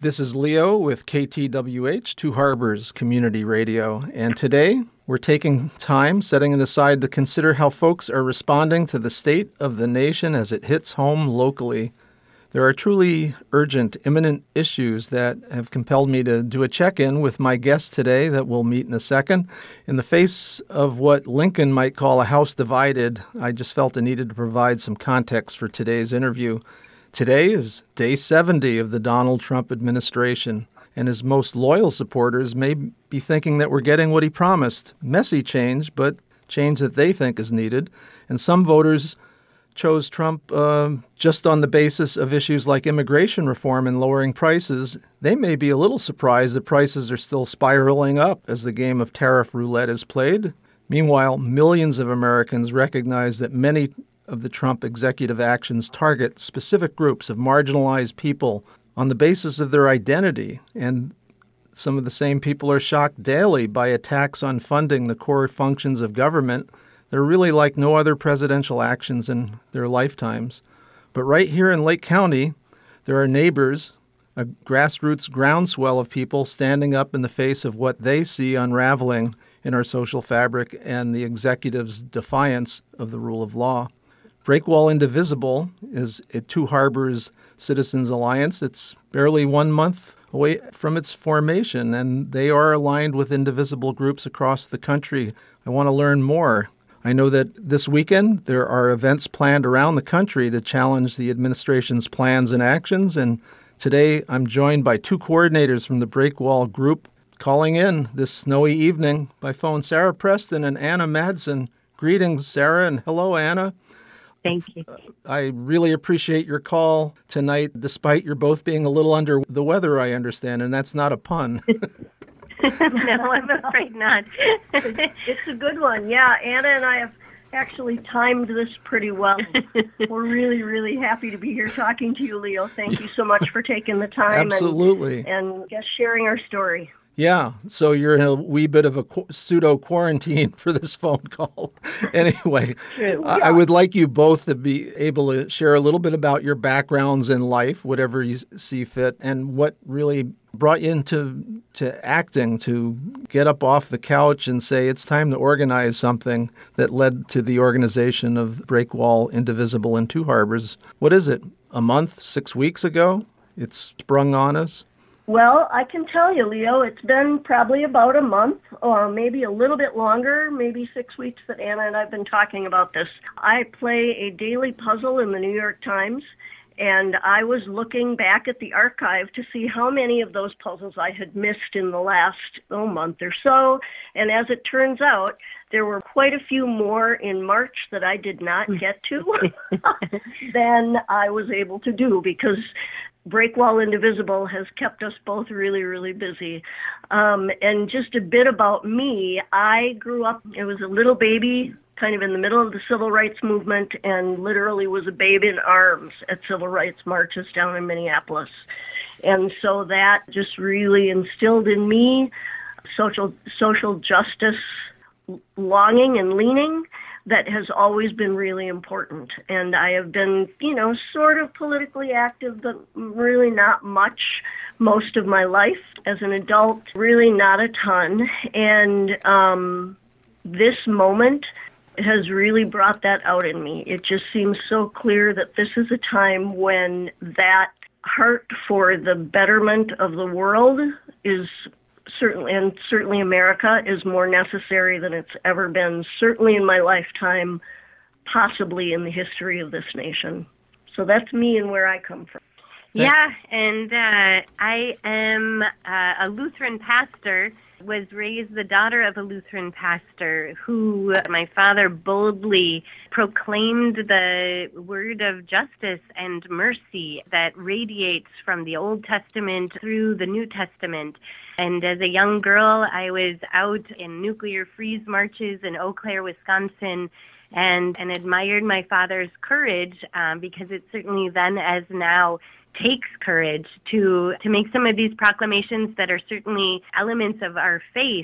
This is Leo with KTWH, Two Harbors Community Radio, and today we're taking time, setting it aside to consider how folks are responding to the state of the nation as it hits home locally. There are truly urgent, imminent issues that have compelled me to do a check-in with my guest today that we'll meet in a second. In the face of what Lincoln might call a house divided, I just felt I needed to provide some context for today's interview. Today is day 70 of the Donald Trump administration, and his most loyal supporters may be thinking that we're getting what he promised, messy change, but change that they think is needed. And some voters chose Trump just on the basis of issues like immigration reform and lowering prices. They may be a little surprised that prices are still spiraling up as the game of tariff roulette is played. Meanwhile, millions of Americans recognize that many of the Trump executive actions target specific groups of marginalized people on the basis of their identity, and some of the same people are shocked daily by attacks on funding the core functions of government. They're really like no other presidential actions in their lifetimes. But right here in Lake County, there are neighbors, a grassroots groundswell of people standing up in the face of what they see unraveling in our social fabric and the executive's defiance of the rule of law. Breakwall Indivisible is a Two Harbors Citizens Alliance. It's barely 1 month away from its formation, and they are aligned with indivisible groups across the country. I want to learn more. I know that this weekend there are events planned around the country to challenge the administration's plans and actions, and today I'm joined by two coordinators from the Breakwall group calling in this snowy evening by phone, Sarah Preston and Anna Madsen. Greetings, Sarah, and hello, Anna. Thank you. I really appreciate your call tonight, despite your both being a little under the weather, I understand, and that's not a pun. No, I'm afraid not. It's a good one. Yeah, Anna and I have actually timed this pretty well. We're really, really happy to be here talking to you, Leo. Thank you so much for taking the time. Absolutely. And just sharing our story. Yeah, so you're in a wee bit of a pseudo-quarantine for this phone call. Anyway, True. I would like you both to be able to share a little bit about your backgrounds in life, whatever you see fit, and what really brought you into acting, to get up off the couch and say it's time to organize something that led to the organization of Breakwall Indivisible in Two Harbors. What is it, a month, 6 weeks ago? It's sprung on us? Well, I can tell you, Leo, it's been probably about a month or maybe a little bit longer, maybe 6 weeks that Anna and I have been talking about this. I play a daily puzzle in the New York Times, and I was looking back at the archive to see how many of those puzzles I had missed in the last month or so. And as it turns out, there were quite a few more in March that I did not get to than I was able to do, because Breakwall Indivisible has kept us both really, really busy. And just a bit about me, I grew up, I was a little baby, kind of in the middle of the civil rights movement, and literally was a babe in arms at civil rights marches down in Minneapolis. And so that just really instilled in me social justice longing and leaning that has always been really important. And I have been, sort of politically active, but really not much most of my life. As an adult, really not a ton. And this moment has really brought that out in me. It just seems so clear that this is a time when that heart for the betterment of the world is certainly America is more necessary than it's ever been, certainly in my lifetime, possibly in the history of this nation. So that's me and where I come from. Yeah, and I am a Lutheran pastor, was raised the daughter of a Lutheran pastor who my father boldly proclaimed the word of justice and mercy that radiates from the Old Testament through the New Testament. And as a young girl, I was out in nuclear freeze marches in Eau Claire, Wisconsin, and admired my father's courage because it certainly then as now takes courage to make some of these proclamations that are certainly elements of our faith,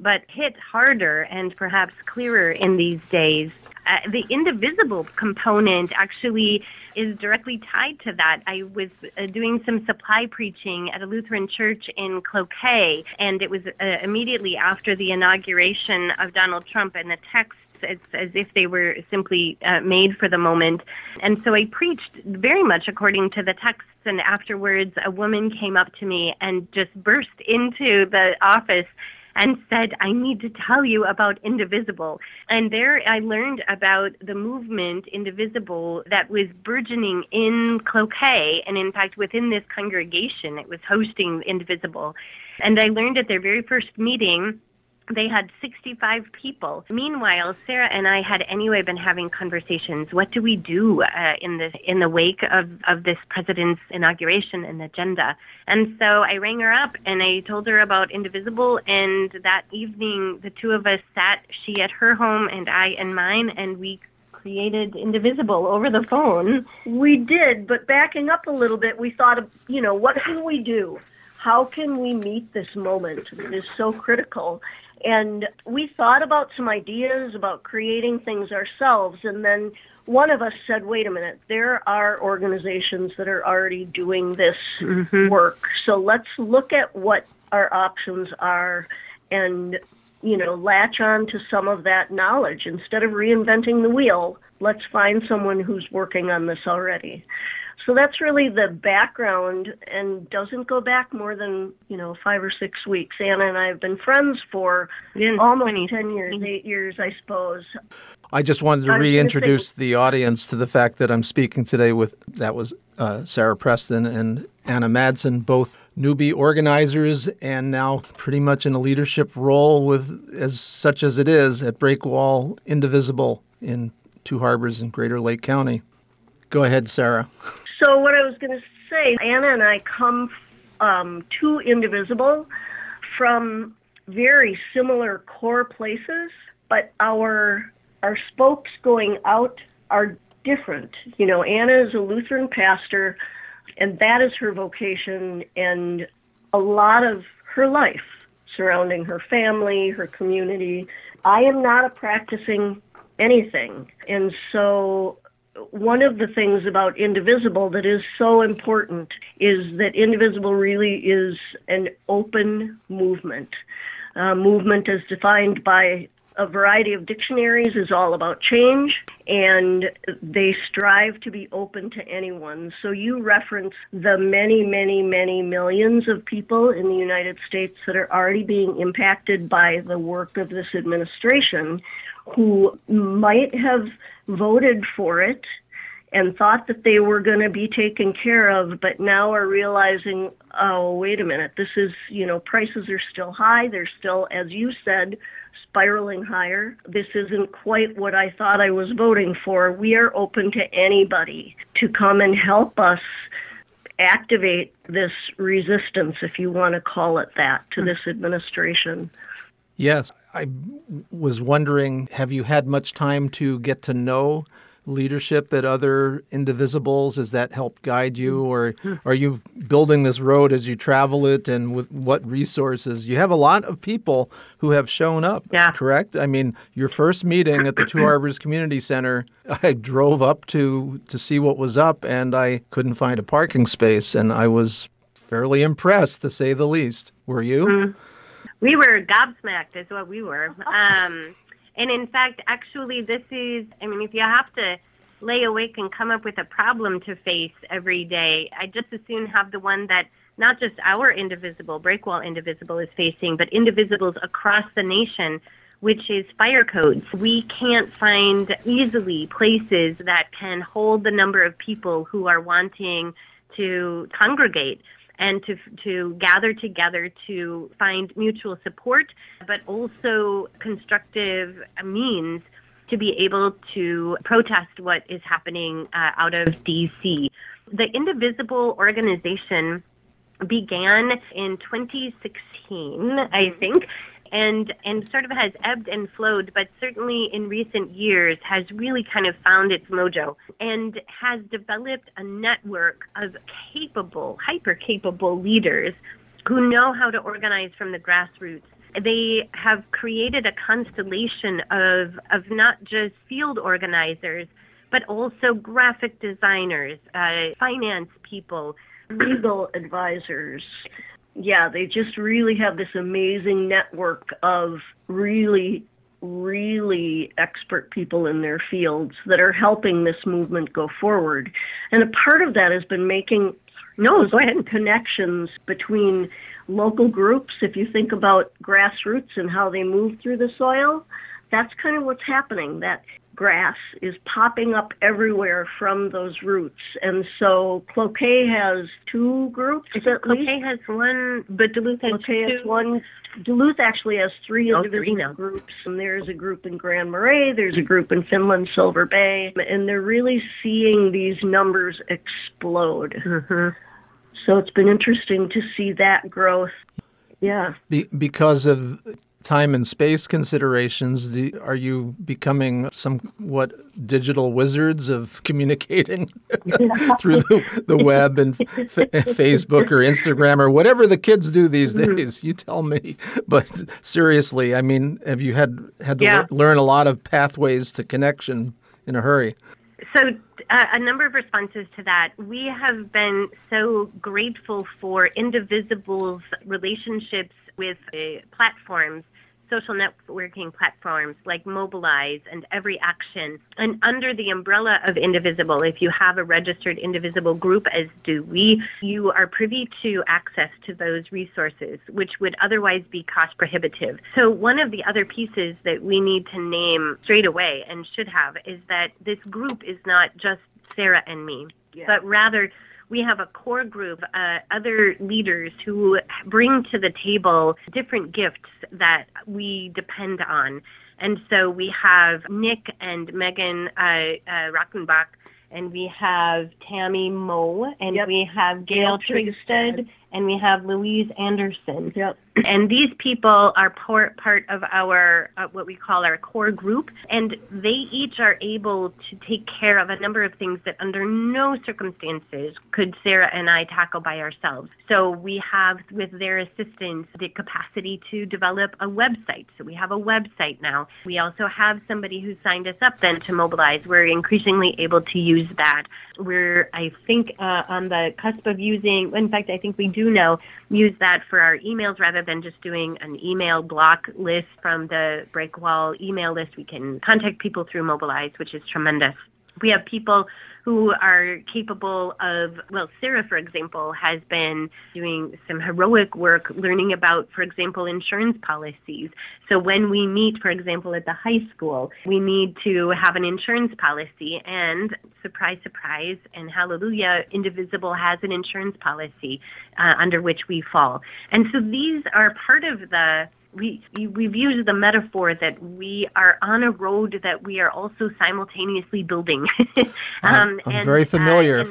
but hit harder and perhaps clearer in these days. The indivisible component actually is directly tied to that. I was doing some supply preaching at a Lutheran church in Cloquet, and it was immediately after the inauguration of Donald Trump, and the texts, it's as if they were simply made for the moment. And so I preached very much according to the texts, and afterwards a woman came up to me and just burst into the office and said, "I need to tell you about Indivisible." And there I learned about the movement Indivisible that was burgeoning in Cloquet, and in fact within this congregation it was hosting Indivisible. And I learned at their very first meeting they had 65 people. Meanwhile, Sarah and I had anyway been having conversations. What do we do in the wake of this president's inauguration and agenda? And so I rang her up and I told her about Indivisible. And that evening, the two of us sat, she at her home and I in mine, and we created Indivisible over the phone. We did, but backing up a little bit, we thought of, what can we do? How can we meet this moment that is so critical? And we thought about some ideas about creating things ourselves. And then one of us said, wait a minute, there are organizations that are already doing this work. So let's look at what our options are and, latch on to some of that knowledge. Instead of reinventing the wheel, let's find someone who's working on this already. So that's really the background, and doesn't go back more than, 5 or 6 weeks. Anna and I have been friends for almost 10 years, 8 years, I suppose. I just wanted to reintroduce the audience to the fact that I'm speaking today with, Sarah Preston and Anna Madsen, both newbie organizers and now pretty much in a leadership role with, as such as it is, at Breakwall Indivisible in Two Harbors in Greater Lake County. Go ahead, Sarah. So what I was going to say, Anna and I come to Indivisible from very similar core places, but our spokes going out are different. Anna is a Lutheran pastor, and that is her vocation, and a lot of her life surrounding her family, her community. I am not a practicing anything, and so one of the things about Indivisible that is so important is that Indivisible really is an open movement. Movement as defined by a variety of dictionaries is all about change, and they strive to be open to anyone. So you reference the many, many, many millions of people in the United States that are already being impacted by the work of this administration, who might have voted for it and thought that they were going to be taken care of, but now are realizing, oh, wait a minute, this is, prices are still high. They're still, as you said, spiraling higher. This isn't quite what I thought I was voting for. We are open to anybody to come and help us activate this resistance, if you want to call it that, to this administration. Yes. I was wondering, have you had much time to get to know leadership at other Indivisibles? Has that helped guide you, or are you building this road as you travel it, and with what resources? You have a lot of people who have shown up, correct? I mean, your first meeting at the Two Harbors Community Center, I drove up to see what was up, and I couldn't find a parking space, and I was fairly impressed, to say the least. Were you? Mm-hmm. We were gobsmacked is what we were. And in fact, actually, this is, if you have to lay awake and come up with a problem to face every day, I just as soon have the one that not just our Indivisible, Breakwall Indivisible is facing, but Indivisibles across the nation, which is fire codes. We can't find easily places that can hold the number of people who are wanting to congregate and to gather together to find mutual support, but also constructive means to be able to protest what is happening out of D.C. The Indivisible organization began in 2016, I think, and sort of has ebbed and flowed, but certainly in recent years has really kind of found its mojo and has developed a network of capable, hyper-capable leaders who know how to organize from the grassroots They have created a constellation of not just field organizers, but also graphic designers, finance people, legal advisors. Yeah, they just really have this amazing network of really expert people in their fields that are helping this movement go forward. And a part of that has been making connections between local groups. If you think about grassroots and how they move through the soil, that's kind of what's happening. That grass is popping up everywhere from those roots. And so Cloquet has 2 groups at least. Cloquet has one, but Duluth has Cloquet 2. has one. Duluth actually has 3 individual groups. And there's a group in Grand Marais, there's a group in Finland, Silver Bay, and they're really seeing these numbers explode. Mm-hmm. So it's been interesting to see that growth. Yeah. Because of time and space considerations, are you becoming somewhat digital wizards of communicating through the web and Facebook or Instagram or whatever the kids do these days? You tell me. But seriously, I mean, have you had to learn a lot of pathways to connection in a hurry? So a number of responses to that. We have been so grateful for Indivisible's relationships with platforms, social networking platforms like Mobilize and Every Action. And under the umbrella of Indivisible, if you have a registered Indivisible group, as do we, you are privy to access to those resources, which would otherwise be cost prohibitive. So one of the other pieces that we need to name straight away and should have is that this group is not just Sarah and me, but rather we have a core group, other leaders who bring to the table different gifts that we depend on. And so we have Nick and Megan Rockenbach, and we have Tammy Moe, and we have Gail Trigstead, and we have Louise Anderson. Yep. And these people are part of our, what we call our core group, and they each are able to take care of a number of things that under no circumstances could Sarah and I tackle by ourselves. So we have, with their assistance, the capacity to develop a website. So we have a website now. We also have somebody who signed us up then to Mobilize. We're increasingly able to use that. We're, I think, on the cusp of using, in fact, I think we do now use that for our emails rather than just doing an email block list from the Breakwall email list. We can contact people through Mobilize, which is tremendous. We have people who are capable of, well, Sarah, for example, has been doing some heroic work learning about, for example, insurance policies. So when we meet, for example, at the high school, we need to have an insurance policy, and surprise, surprise, and hallelujah, Indivisible has an insurance policy under which we fall. And so these are part of the we've used the metaphor that we are on a road that we are also simultaneously building. I'm very familiar.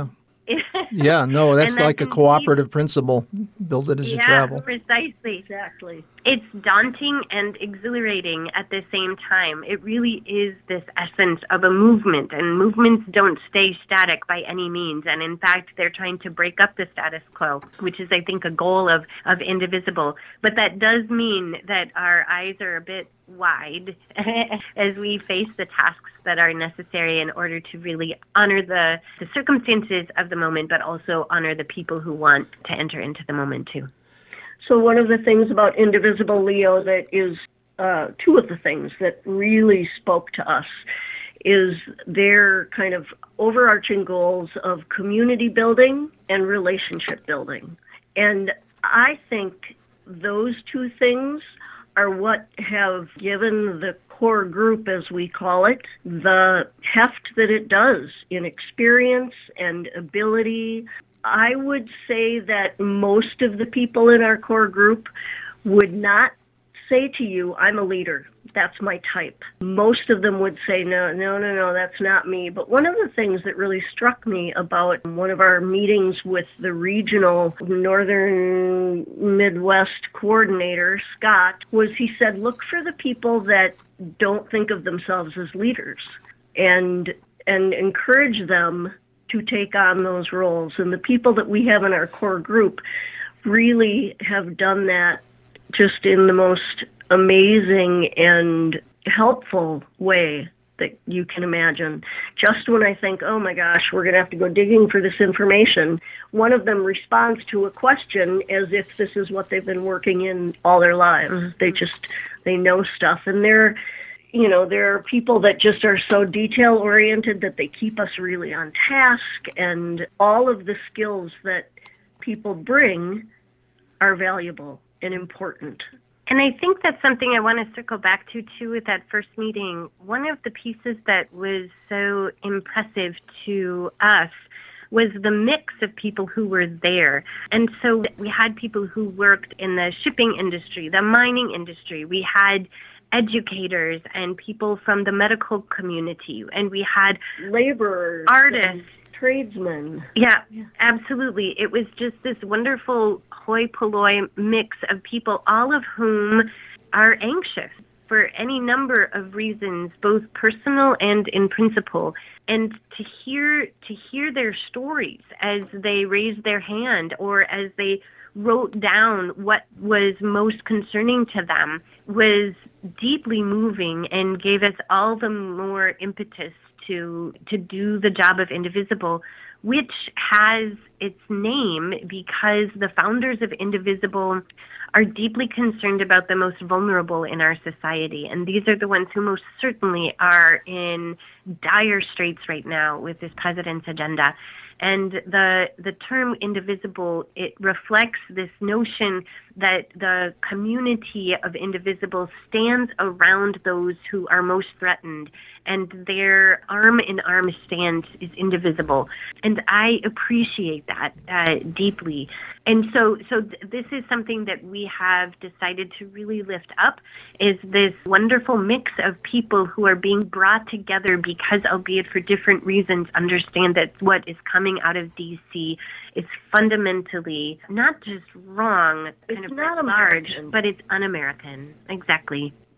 Yeah, no, that's like a cooperative principle. Build it as you travel. Precisely. Exactly. It's daunting and exhilarating at the same time. It really is this essence of a movement, and movements don't stay static by any means. And in fact, they're trying to break up the status quo, which is, I think, a goal of Indivisible. But that does mean that our eyes are a bit wide as we face the tasks that are necessary in order to really honor the circumstances of the moment, but also honor the people who want to enter into the moment too. So one of the things about Indivisible, Leo, that is two of the things that really spoke to us is their kind of overarching goals of community building and relationship building. And I think those two things are what have given the core group, as we call it, the heft that it does in experience and ability. I would say that most of the people in our core group would not say to you, I'm a leader. That's my type. Most of them would say, no, that's not me. But one of the things that really struck me about one of our meetings with the regional Northern Midwest coordinator, Scott, was he said, look for the people that don't think of themselves as leaders and encourage them to take on those roles. And the people that we have in our core group really have done that just in the most amazing and helpful way that you can imagine. Just when I think, oh my gosh, we're going to have to go digging for this information, one of them responds to a question as if this is what they've been working in all their lives. They know stuff. And there are people that just are so detail-oriented that they keep us really on task, and all of the skills that people bring are valuable and important. And I think that's something I want to circle back to, too, with that first meeting. One of the pieces that was so impressive to us was the mix of people who were there. And so we had people who worked in the shipping industry, the mining industry. We had educators and people from the medical community. And we had laborers, artists, tradesmen. Yeah, absolutely. It was just this wonderful hoi polloi mix of people, all of whom are anxious for any number of reasons, both personal and in principle. And to hear their stories as they raised their hand or as they wrote down what was most concerning to them was deeply moving and gave us all the more impetus to do the job of Indivisible, which has its name because the founders of Indivisible are deeply concerned about the most vulnerable in our society. And these are the ones who most certainly are in dire straits right now with this president's agenda. And the term Indivisible, it reflects this notion that the community of Indivisible stands around those who are most threatened, and their arm-in-arm stand is indivisible. And I appreciate that deeply. And so this is something that we have decided to really lift up, is this wonderful mix of people who are being brought together because, albeit for different reasons, understand that what is coming out of D.C. is fundamentally not just wrong, it's kind of not large, American. but it's un-American. Exactly.